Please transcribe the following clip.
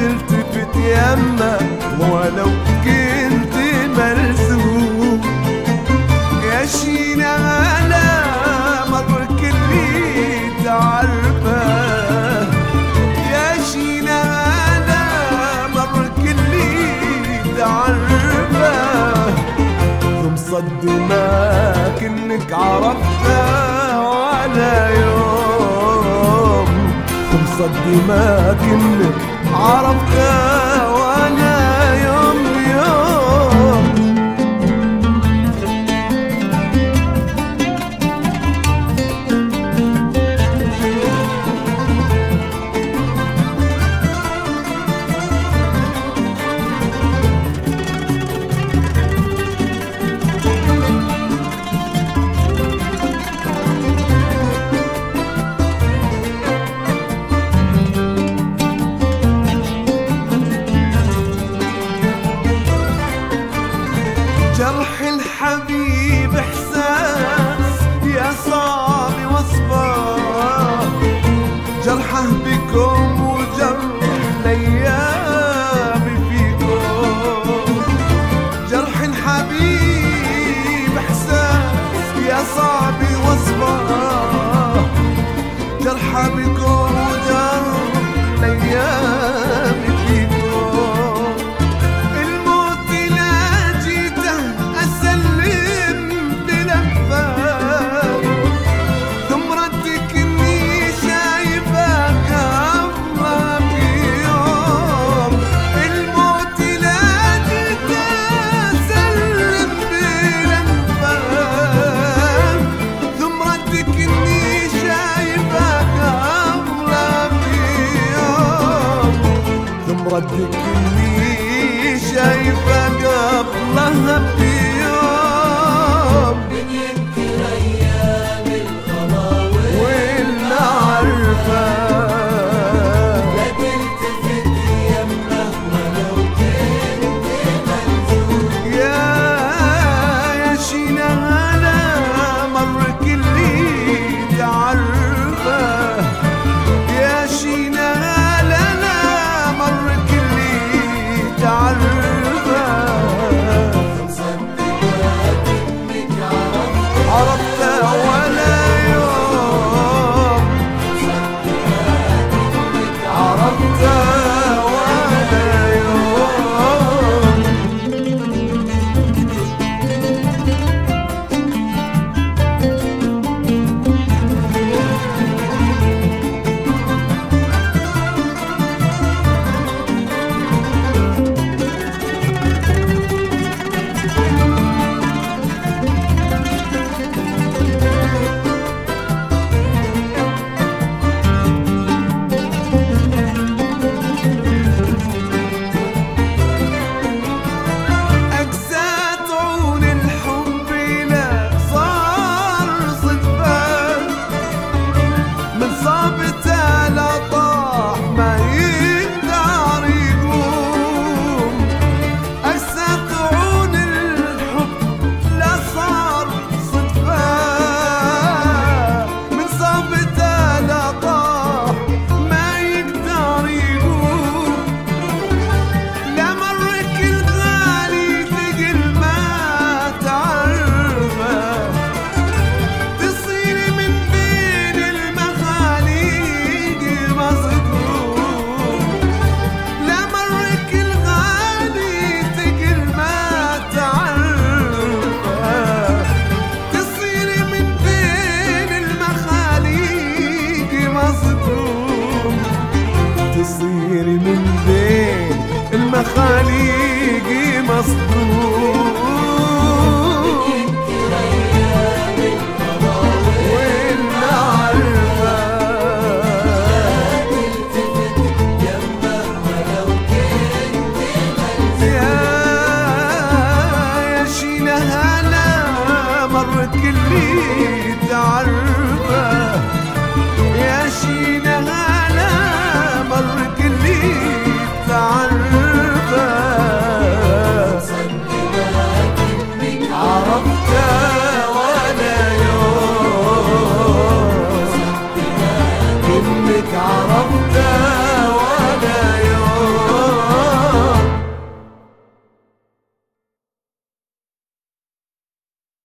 تلتفت يما ولو كنت مرسوم. يا شينا على مر كل تعرفه، يا شينا على مر كل تعرفه. مصدمك انك عرفتها ولا يوم، مصدمك انك عرفتها ولا يوم يوم. جرح الحبيب احساس يا صعب وصفه، جرحه بكم وجرح الايام فيكم. جرح الحبيب احساس يا صعب وصفه، جرحه بكم وجرح الايام فيكم. ردك اللي شايفه قبلها بيوم، من ينكر ايام الخلاوي واللي عارفه لا تلتفت يمه ولو كنت منزول. يا شينا على مر كل تعرفه، يا شينا عرفتها ولا يوم، عرفتها ولا يوم. تصير من بين المخاليق مصدوم.